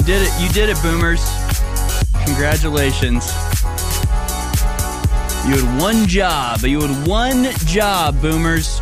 You did it. You did it, boomers. Congratulations. You had one job. You had one job, boomers.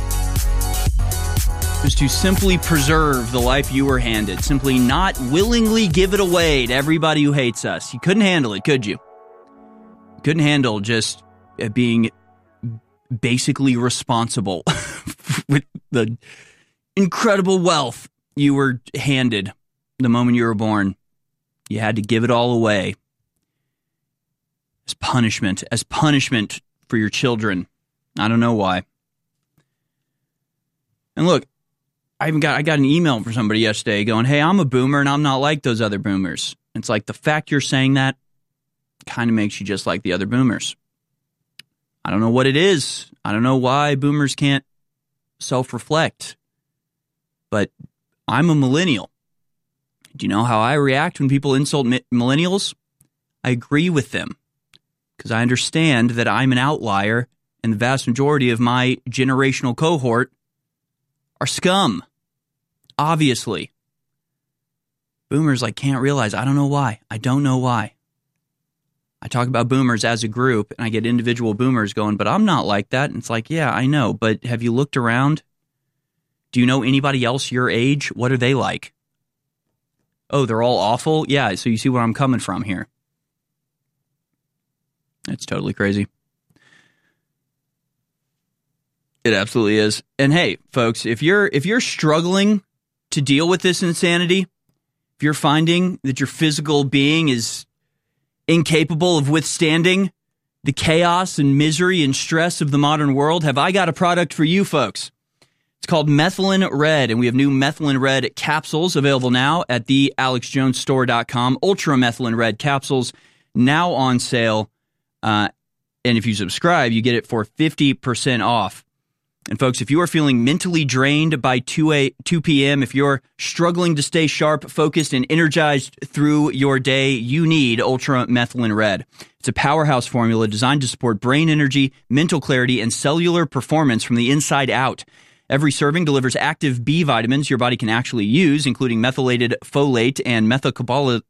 It was to simply preserve the life you were handed. Simply not willingly give it away to everybody who hates us. You couldn't handle it, could you? You couldn't handle just being basically responsible with the incredible wealth you were handed the moment you were born. You had to give it all away as punishment for your children. I don't know why. And look, I got an email from somebody yesterday going, hey, I'm a boomer and I'm not like those other boomers. It's like the fact you're saying that kind of makes you just like the other boomers. I don't know what it is. I don't know why boomers can't self-reflect. But I'm a millennial. Do you know how I react when people insult millennials? I agree with them because I understand that I'm an outlier and the vast majority of my generational cohort are scum. Obviously. Boomers can't realize. I don't know why. I don't know why. I talk about boomers as a group and I get individual boomers going, but I'm not like that. And it's like, yeah, I know. But have you looked around? Do you know anybody else your age? What are they like? Oh, they're all awful? Yeah, so you see where I'm coming from here. It's totally crazy. It absolutely is. And hey, folks, if you're struggling to deal with this insanity, if you're finding that your physical being is incapable of withstanding the chaos and misery and stress of the modern world, have I got a product for you folks. It's called Methylene Red, and we have new Methylene Red capsules available now at the AlexJonesStore.com. Ultra Methylene Red capsules now on sale. And if you subscribe, you get it for 50% off. And folks, if you are feeling mentally drained by 2 p.m., if you're struggling to stay sharp, focused, and energized through your day, you need Ultra Methylene Red. It's a powerhouse formula designed to support brain energy, mental clarity, and cellular performance from the inside out. Every serving delivers active B vitamins your body can actually use, including methylated folate and methylcobalamin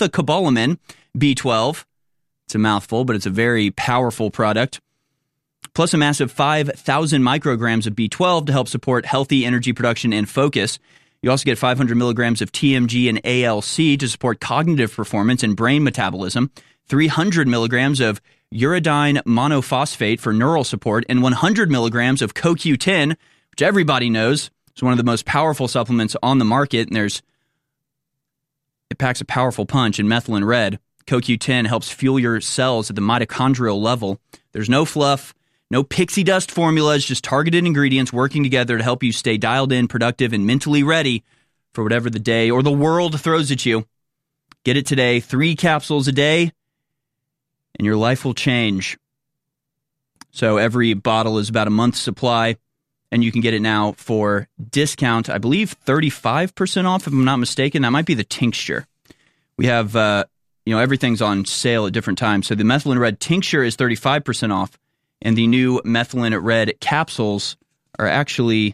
B12. It's a mouthful, but it's a very powerful product. Plus a massive 5,000 micrograms of B12 to help support healthy energy production and focus. You also get 500 milligrams of TMG and ALC to support cognitive performance and brain metabolism, 300 milligrams of uridine monophosphate for neural support, and 100 milligrams of CoQ10, which everybody knows is one of the most powerful supplements on the market. And it packs a powerful punch in Methylene Red. CoQ10 helps fuel your cells at the mitochondrial level. There's no fluff. No pixie dust formulas, just targeted ingredients working together to help you stay dialed in, productive, and mentally ready for whatever the day or the world throws at you. Get it today, 3 capsules a day, and your life will change. So every bottle is about a month's supply, and you can get it now for discount, I believe 35% off, if I'm not mistaken. That might be the tincture. We have, everything's on sale at different times. So the Methylene Red tincture is 35% off. And the new Methylene Red capsules are actually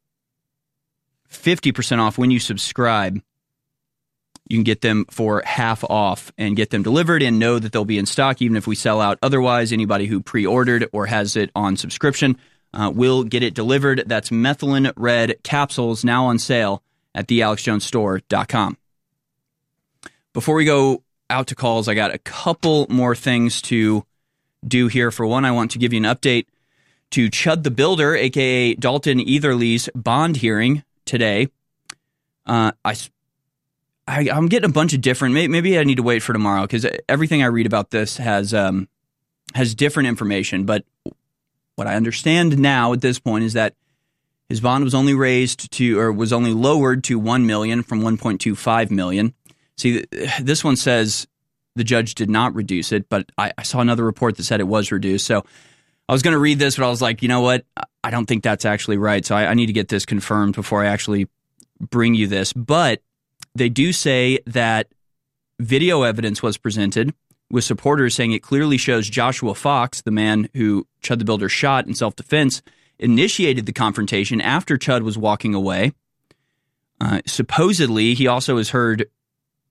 50% off when you subscribe. You can get them for half off and get them delivered and know that they'll be in stock even if we sell out. Otherwise, anybody who pre-ordered or has it on subscription will get it delivered. That's Methylene Red capsules now on sale at thealexjonesstore.com. Before we go out to calls, I got a couple more things to do here. For one, I want to give you an update to Chud the Builder, a.k.a. Dalton Etherly's bond hearing today. I'm getting a bunch of different, maybe I need to wait for tomorrow because everything I read about this has different information. But what I understand now at this point is that his bond was only lowered to $1 million from $1.25 million. See, this one says the judge did not reduce it, but I saw another report that said it was reduced. So I was going to read this, but I was like, you know what? I don't think that's actually right. So I need to get this confirmed before I actually bring you this. But they do say that video evidence was presented with supporters saying it clearly shows Joshua Fox, the man who Chud the Builder shot in self-defense, initiated the confrontation after Chud was walking away. Supposedly, he also has heard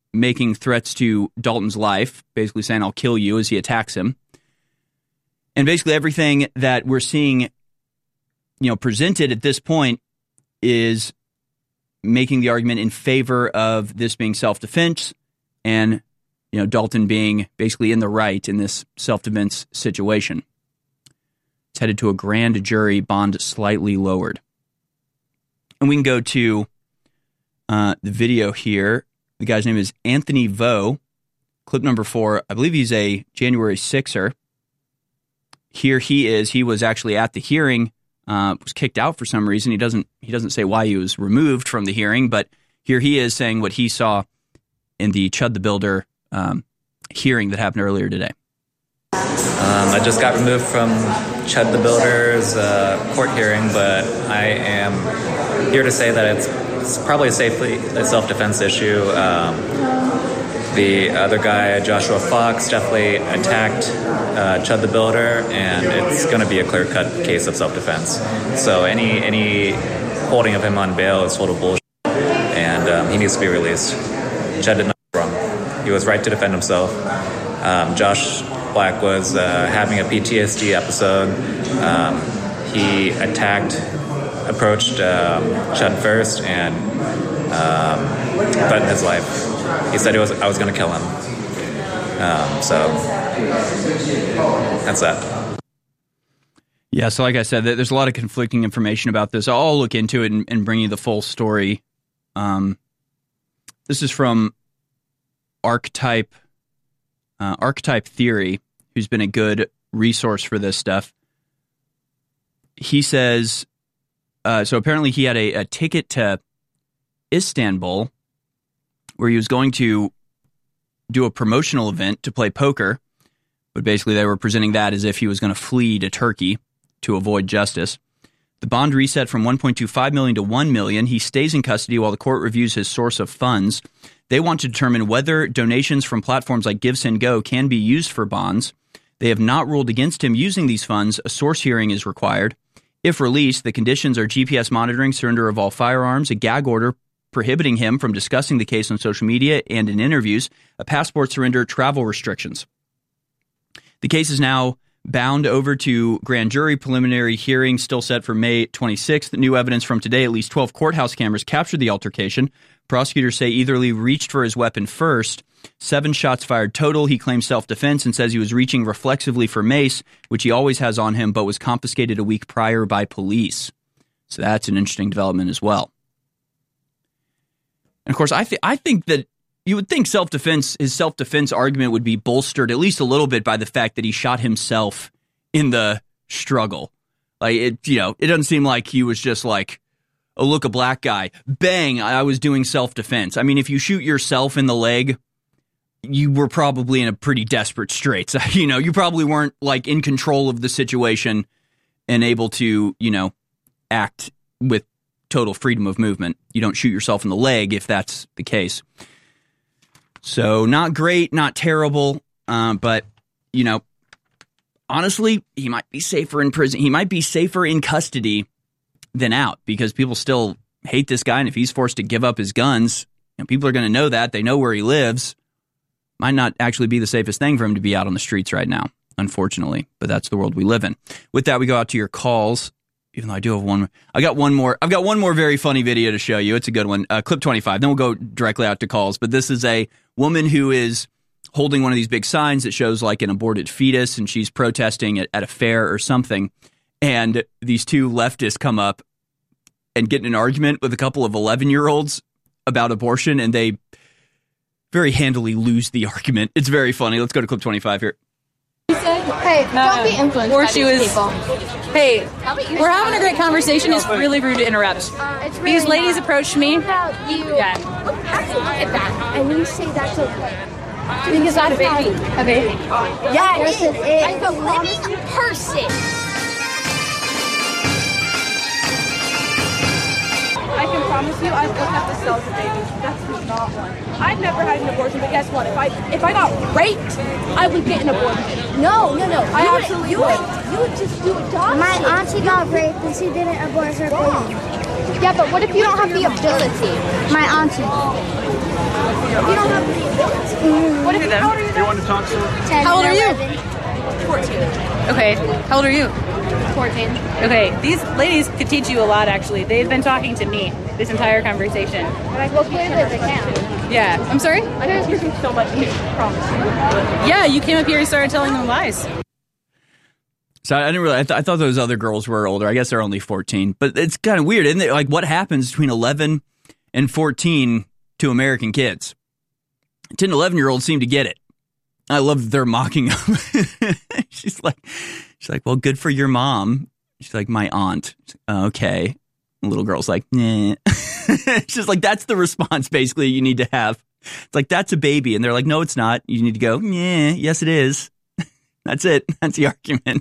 making threats to Dalton's life, basically saying, "I'll kill you," as he attacks him. And basically everything that we're seeing, presented at this point is making the argument in favor of this being self-defense and, Dalton being basically in the right in this self-defense situation. It's headed to a grand jury, bond slightly lowered. And we can go to the video here. The guy's name is Anthony Vo. Clip number 4. I believe he's a January 6er. Here he is. He was actually at the hearing, was kicked out for some reason. He doesn't say why he was removed from the hearing, but here he is saying what he saw in the Chud the Builder hearing that happened earlier today. I just got removed from Chud the Builder's court hearing, but I am here to say that it's probably a self-defense issue. The other guy, Joshua Fox, definitely attacked Chud the Builder, and it's going to be a clear-cut case of self-defense. So any holding of him on bail is total bullshit, and he needs to be released. Chud did nothing wrong. He was right to defend himself. Josh Black was having a PTSD episode. He approached Chud first and threatened his life. He said I was going to kill him. So that's that. Yeah, so like I said, there's a lot of conflicting information about this. I'll look into it and bring you the full story. This is from Archetype Theory, who's been a good resource for this stuff. He says, so apparently he had a ticket to Istanbul where he was going to do a promotional event to play poker, but basically they were presenting that as if he was going to flee to Turkey to avoid justice. The bond reset from $1.25 million to $1 million. He stays in custody while the court reviews his source of funds. They want to determine whether donations from platforms like GiveSendGo can be used for bonds. They have not ruled against him using these funds. A source hearing is required. If released, the conditions are GPS monitoring, surrender of all firearms, a gag order prohibiting him from discussing the case on social media and in interviews, a passport surrender, travel restrictions. The case is now bound over to grand jury. Preliminary hearing still set for May 26th. New evidence from today, at least 12 courthouse cameras captured the altercation. Prosecutors say Etherly reached for his weapon first. 7 shots fired total. He claims self-defense and says he was reaching reflexively for mace, which he always has on him, but was confiscated a week prior by police. So that's an interesting development as well. And of course, I think that you would think his self-defense argument would be bolstered at least a little bit by the fact that he shot himself in the struggle. Like it doesn't seem like he was just like, oh, look, a black guy, bang, I was doing self-defense. I mean, if you shoot yourself in the leg, you were probably in a pretty desperate straits. You probably weren't like in control of the situation and able to, act with total freedom of movement. You don't shoot yourself in the leg if that's the case. So not great, not terrible, but, honestly, he might be safer in prison. He might be safer in custody than out because people still hate this guy. And if he's forced to give up his guns, people are going to know that. They know where he lives. Might not actually be the safest thing for him to be out on the streets right now, unfortunately. But that's the world we live in. With that, we go out to your calls. Even though I do have one. I've got one more very funny video to show you. It's a good one. Clip 25. Then we'll go directly out to calls. But this is a woman who is holding one of these big signs that shows like an aborted fetus, and she's protesting at a fair or something. And these two leftists come up and get in an argument with a couple of 11-year-olds about abortion, and they very handily lose the argument. It's very funny. Let's go to clip 25 here. Hey, don't be influenced by these people. Hey, we're having a great conversation. It's really rude to interrupt. These ladies approached me. How do you look at that? And you say that's okay. Because that's a baby. A baby? Yeah, it is. Like a living person. I can promise you, I've looked at the cells of babies. That's not one. I've never had an abortion, but guess what? If I got raped, I would get an abortion. No. You would just do adoption. My auntie got raped and she didn't abort her baby. Yeah, but what if you don't have the ability? My auntie. You don't have the ability. What if how old are you? You want to talk to her? 10, How old are you? 14. Okay. How old are you? 14. Okay. These ladies could teach you a lot, actually. They've been talking to me this entire conversation. Well, clearly they can. Yeah. I'm sorry? I think it's speaking so much to you, I promise you. Yeah, you came up here and started telling them lies. So I didn't really. I thought those other girls were older. I guess they're only 14, but it's kind of weird, isn't it? Like, what happens between 11 and 14 to American kids? 10 to 11-year-olds seem to get it. I love that they're mocking them. she's like, well, good for your mom. She's like, my aunt. Okay. The little girl's like, nah. She's like, that's the response basically you need to have. It's like, that's a baby, and they're like, no, it's not. You need to go, yeah, yes, it is. That's it. That's the argument.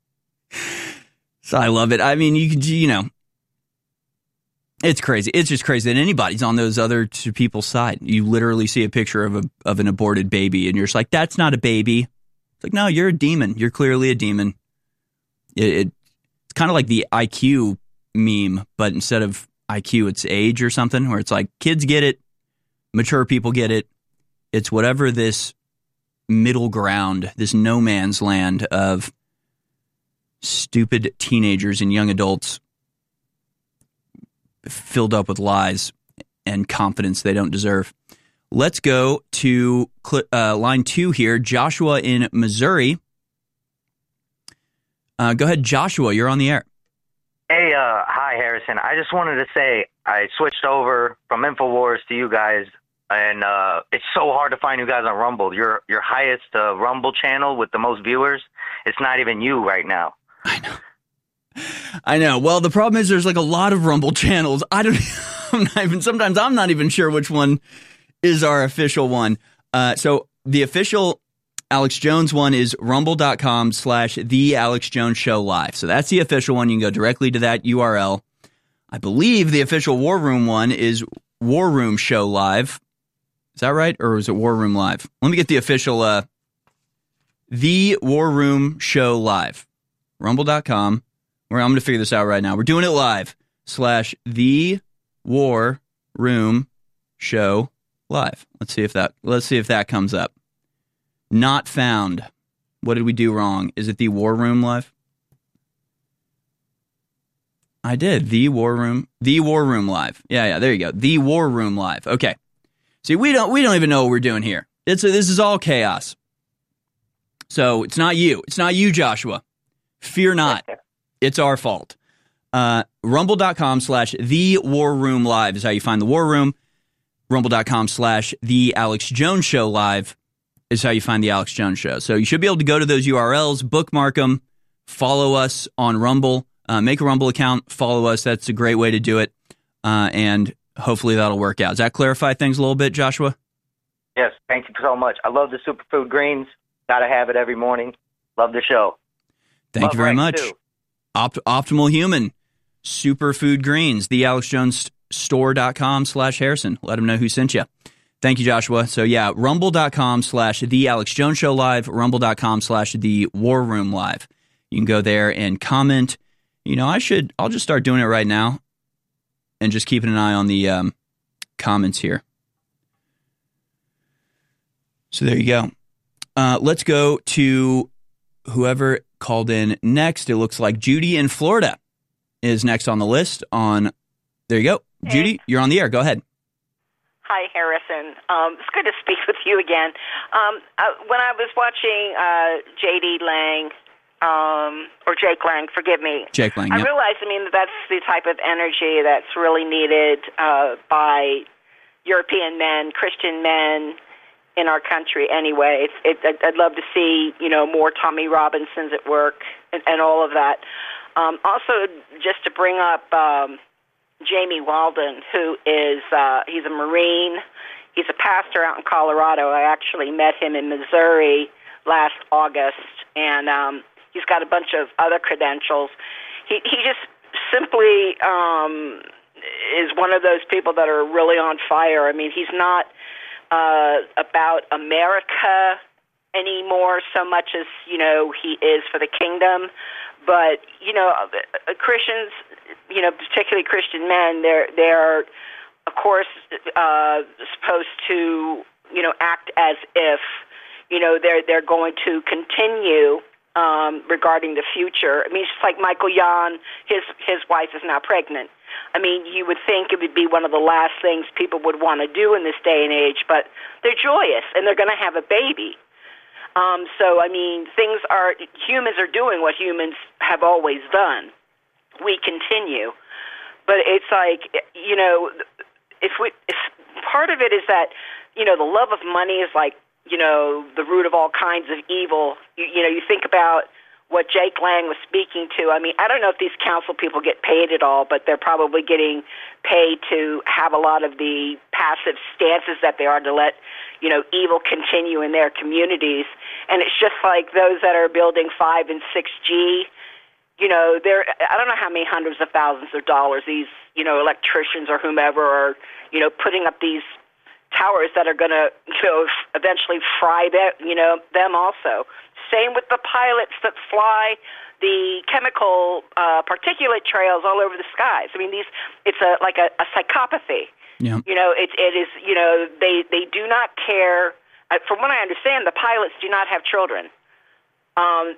So I love it. I mean, you know, it's crazy. It's just crazy that anybody's on those other two people's side. You literally see a picture of an aborted baby, and you're just like, that's not a baby. It's like, no, you're a demon. You're clearly a demon. It's kind of like the IQ meme, but instead of IQ, it's age or something, where it's like kids get it, mature people get it. It's whatever this middle ground, this no man's land of stupid teenagers and young adults filled up with lies and confidence they don't deserve. Let's go to line 2 here. Joshua in Missouri. Go ahead, Joshua. You're on the air. Hey, hi, Harrison. I just wanted to say I switched over from InfoWars to you guys, and it's so hard to find you guys on Rumble. Your highest Rumble channel with the most viewers, it's not even you right now. I know. Well, the problem is there's like a lot of Rumble channels. Sometimes I'm not even sure which one is our official one. So the official Alex Jones one is rumble.com/The Alex Jones Show Live. So that's the official one. You can go directly to that URL. I believe the official War Room one is War Room Show Live. Is that right? Or is it War Room Live? Let me get the official The War Room Show Live. Rumble.com. I'm going to figure this out right now. We're doing it live. /The War Room Show Live. Let's see if that comes up. Not found. What did we do wrong? Is it the War Room Live? I did. The War Room Live. Yeah, there you go. The War Room Live. Okay. See, we don't even know what we're doing here. This is all chaos. So it's not you. It's not you, Joshua. Fear not. It's our fault. Rumble.com/The War Room Live is how you find the War Room. Rumble.com/The Alex Jones Show Live is how you find the Alex Jones Show. So you should be able to go to those URLs, bookmark them, follow us on Rumble, make a Rumble account, follow us. That's a great way to do it. And hopefully that'll work out. Does that clarify things a little bit, Joshua? Yes, thank you so much. I love the Superfood Greens. Got to have it every morning. Love the show. Thank you very much. Optimal Human, Superfood Greens, thealexjonestore.com/Harrison. Let them know who sent you. Thank you, Joshua. So yeah, rumble.com/The Alex Jones Show Live, rumble.com/The War Room Live. You can go there and comment. You know, I'll just start doing it right now and just keeping an eye on the comments here. So there you go. Let's go to whoever called in next. It looks like Judy in Florida is next on the list. There you go. Hey. Judy, you're on the air. Go ahead. Hi, Harrison. It's good to speak with you again. When I was watching J.D. Lang, or Jake Lang, forgive me. Jake Lang, I realized, that's the type of energy that's really needed by European men, Christian men, in our country anyway. I'd love to see, more Tommy Robinsons at work and all of that. Also, just to bring up Jamie Walden, who is, he's a Marine. He's a pastor out in Colorado. I actually met him in Missouri last August, and he's got a bunch of other credentials. He just simply is one of those people that are really on fire. He's not about America anymore so much as, he is for the kingdom. But, Christians, particularly Christian men, they're of course, supposed to, act as if, they're going to continue regarding the future. I mean, it's just like Michael Yon, his wife is now pregnant. I mean, you would think it would be one of the last things people would want to do in this day and age, but they're joyous, and they're going to have a baby. So, I mean, humans are doing what humans have always done. We continue. But it's like, if part of it is that, the love of money is like, the root of all kinds of evil. You think about what Jake Lang was speaking to. I mean, I don't know if these council people get paid at all, but they're probably getting paid to have a lot of the passive stances that they are to let, evil continue in their communities. And it's just like those that are building 5 and 6G, I don't know how many hundreds of thousands of dollars these, electricians or whomever are, putting up these towers that are going to, eventually fry them also. Same with the pilots that fly the chemical particulate trails all over the skies. I mean, it's like a psychopathy. Yeah. It is, they do not care. From what I understand, the pilots do not have children. And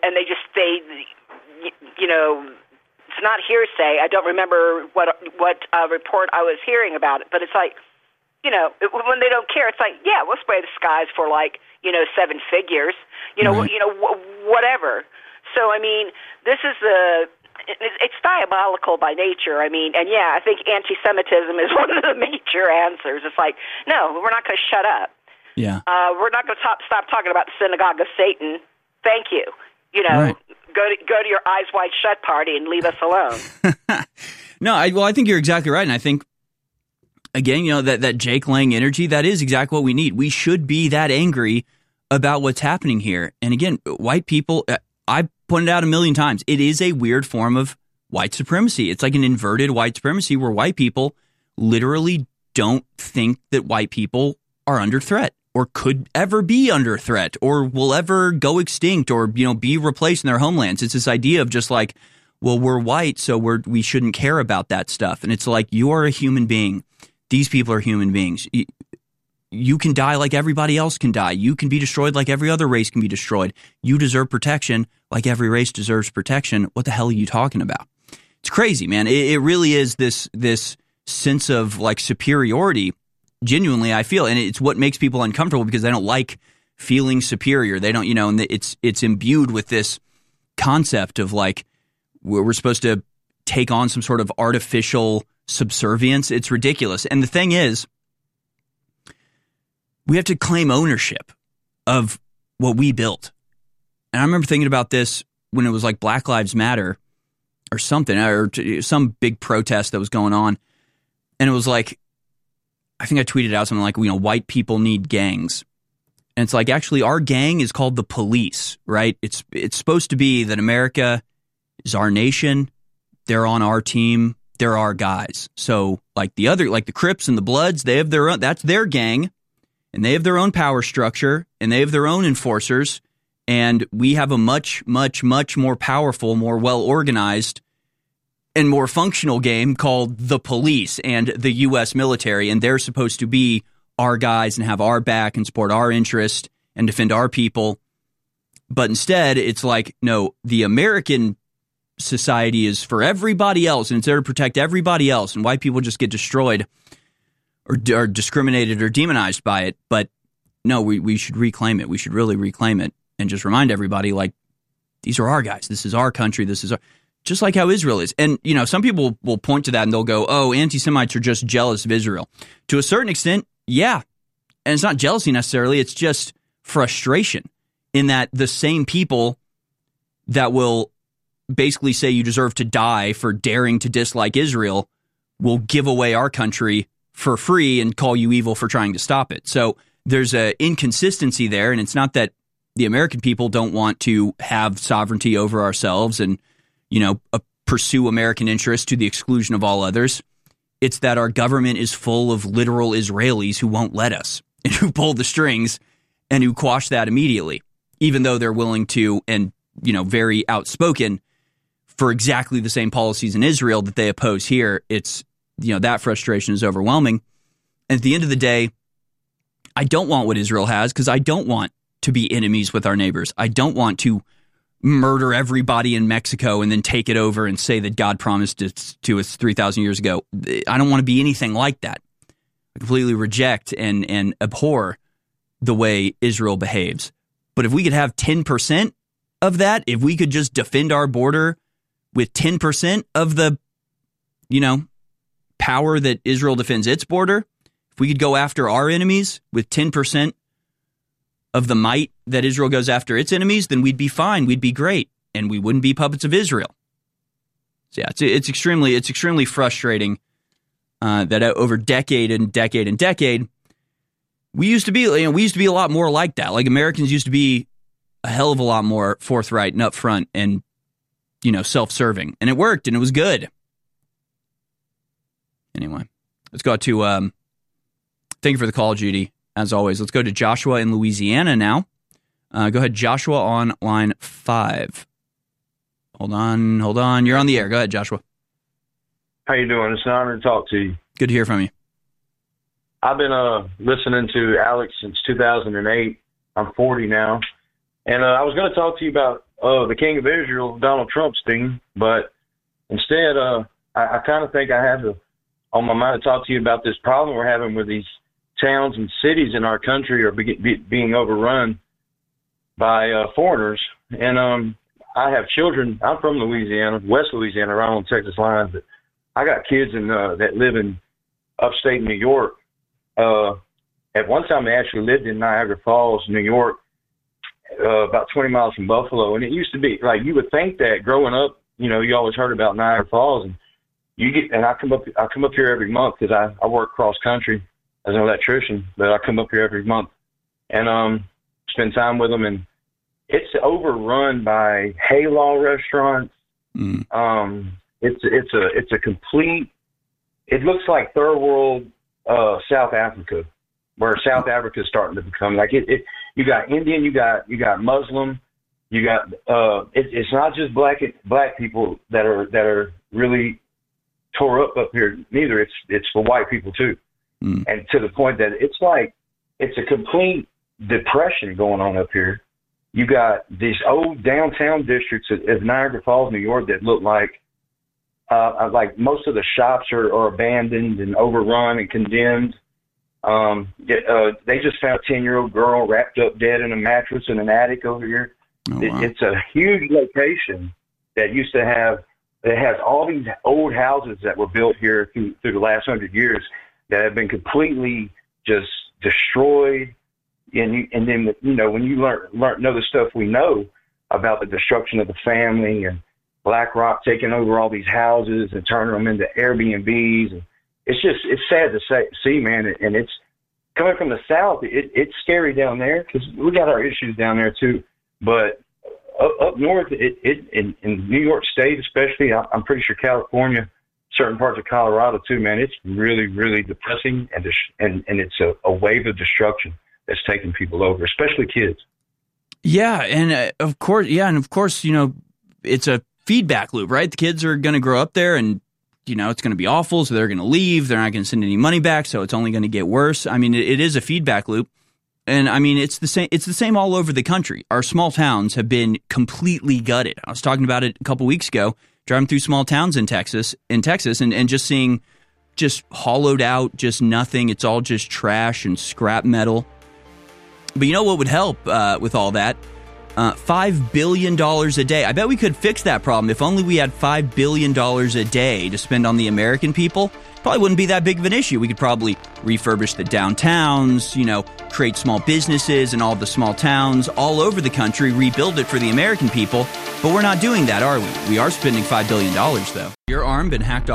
it's not hearsay. I don't remember what report I was hearing about it, but it's like, when they don't care, it's like, yeah, we'll spray the skies for 7 figures, whatever. So, I mean, this is it's diabolical by nature. I mean, and yeah, I think anti-Semitism is one of the major answers. It's like, no, we're not going to shut up. Yeah. We're not going to stop talking about the synagogue of Satan. Thank you. Right. Go to your eyes wide shut party and leave us alone. No, I think you're exactly right. And I think, again, that Jake Lang energy, that is exactly what we need. We should be that angry about what's happening here. And again, white people, I pointed out a million times, it is a weird form of white supremacy. It's like an inverted white supremacy where white people literally don't think that white people are under threat or could ever be under threat or will ever go extinct or, be replaced in their homelands. It's this idea of just like, well, we're white, so we shouldn't care about that stuff. And it's like, you are a human being. These people are human beings. You can die like everybody else can die. You can be destroyed like every other race can be destroyed. You deserve protection like every race deserves protection. What the hell are you talking about? It's crazy, man. It really is this sense of like superiority. Genuinely, I feel, and it's what makes people uncomfortable because they don't like feeling superior. They don't, and it's imbued with this concept of like we're supposed to take on some sort of artificial subservience. It's ridiculous. And the thing is, we have to claim ownership of what we built. And I remember thinking about this when it was like Black Lives Matter or something, or some big protest that was going on. And it was like, I think I tweeted out something like, white people need gangs. And it's like, actually, our gang is called the police, right? It's supposed to be that America is our nation. They're on our team. They're our guys. So like the Crips and the Bloods, they have their own, that's their gang. And they have their own power structure, and they have their own enforcers, and we have a much, much, much more powerful, more well-organized, and more functional game called the police and the U.S. military, and they're supposed to be our guys and have our back and support our interest and defend our people. But instead, it's like, no, the American society is for everybody else, and it's there to protect everybody else, and white people just get destroyed or discriminated or demonized by it. But no, we should reclaim it. We should really reclaim it and just remind everybody, like, these are our guys. This is our country. This is just like how Israel is. And, some people will point to that and they'll go, oh, anti-Semites are just jealous of Israel. To a certain extent, yeah. And it's not jealousy necessarily. It's just frustration in that the same people that will basically say you deserve to die for daring to dislike Israel will give away our country for free and call you evil for trying to stop it. So there's an inconsistency there, and it's not that the American people don't want to have sovereignty over ourselves and, pursue American interests to the exclusion of all others. It's that our government is full of literal Israelis who won't let us and who pull the strings and who quash that immediately, even though they're willing to and, very outspoken for exactly the same policies in Israel that they oppose here. It's, that frustration is overwhelming. And at the end of the day, I don't want what Israel has because I don't want to be enemies with our neighbors. I don't want to murder everybody in Mexico and then take it over and say that God promised it to us 3,000 years ago. I don't want to be anything like that. I completely reject and abhor the way Israel behaves. But if we could have 10% of that, if we could just defend our border with 10% of the, power that Israel defends its border, if we could go after our enemies with 10% of the might that Israel goes after its enemies, then we'd be fine. We'd be great. And we wouldn't be puppets of Israel. So yeah, it's extremely frustrating that over decade and decade, we used to be a lot more like that. Like Americans used to be a hell of a lot more forthright and upfront and, self-serving. And it worked and it was good. Anyway, let's go to, thank you for the call, Judy. As always, let's go to Joshua in Louisiana now. Go ahead, Joshua on line 5. Hold on. You're on the air. Go ahead, Joshua. How you doing? It's an honor to talk to you. Good to hear from you. I've been listening to Alex since 2008. I'm 40 now. And I was going to talk to you about the King of Israel, Donald Trump's team, but instead I kind of think I have on my mind to talk to you about this problem we're having with these towns and cities in our country are being overrun by foreigners. And I have children. I'm from Louisiana, West Louisiana, right on the Texas line, but I got kids that live in upstate New York. At one time, they actually lived in Niagara Falls, New York, about 20 miles from Buffalo. And it used to be like you would think that growing up, you always heard about Niagara Falls, and I come up here every month because I work cross country as an electrician, but I come up here every month and spend time with them. And it's overrun by Haylaw restaurants. It's a complete. It looks like third world South Africa, where South Africa is starting to become like it. You got Indian, you got Muslim, you got. It's not just black people that are really tore up here. Neither it's for white people too, and to the point that it's like it's a complete depression going on up here. You got these old downtown districts of Niagara Falls, New York, that look like most of the shops are abandoned and overrun and condemned. They just found a 10-year-old girl wrapped up dead in a mattress in an attic over here. Oh, wow. It's a huge location that used to have. It has all these old houses that were built here through the last 100 years that have been completely just destroyed. And then when you know the stuff we know about the destruction of the family and BlackRock taking over all these houses and turning them into Airbnbs, and it's sad to see, man. And it's coming from the South. It's scary down there because we got our issues down there too. But up north, in New York State, especially, I'm pretty sure California, certain parts of Colorado too, man. It's really, really depressing, and it's a wave of destruction that's taking people over, especially kids. Yeah, and of course, it's a feedback loop, right? The kids are going to grow up there, and it's going to be awful, so they're going to leave. They're not going to send any money back, so it's only going to get worse. I mean, it is a feedback loop, and I mean, it's the same. It's the same all over the country. Our small towns have been completely gutted. I was talking about it a couple weeks ago, driving through small towns in Texas, and just seeing just hollowed out, just nothing. It's all just trash and scrap metal. But you know what would help with all that? $5 billion a day. I bet we could fix that problem if only we had $5 billion a day to spend on the American people. Probably wouldn't be that big of an issue. We could probably refurbish the downtowns, create small businesses in all the small towns all over the country, rebuild it for the American people. But we're not doing that, are we? We are spending $5 billion, though. Your arm been hacked off.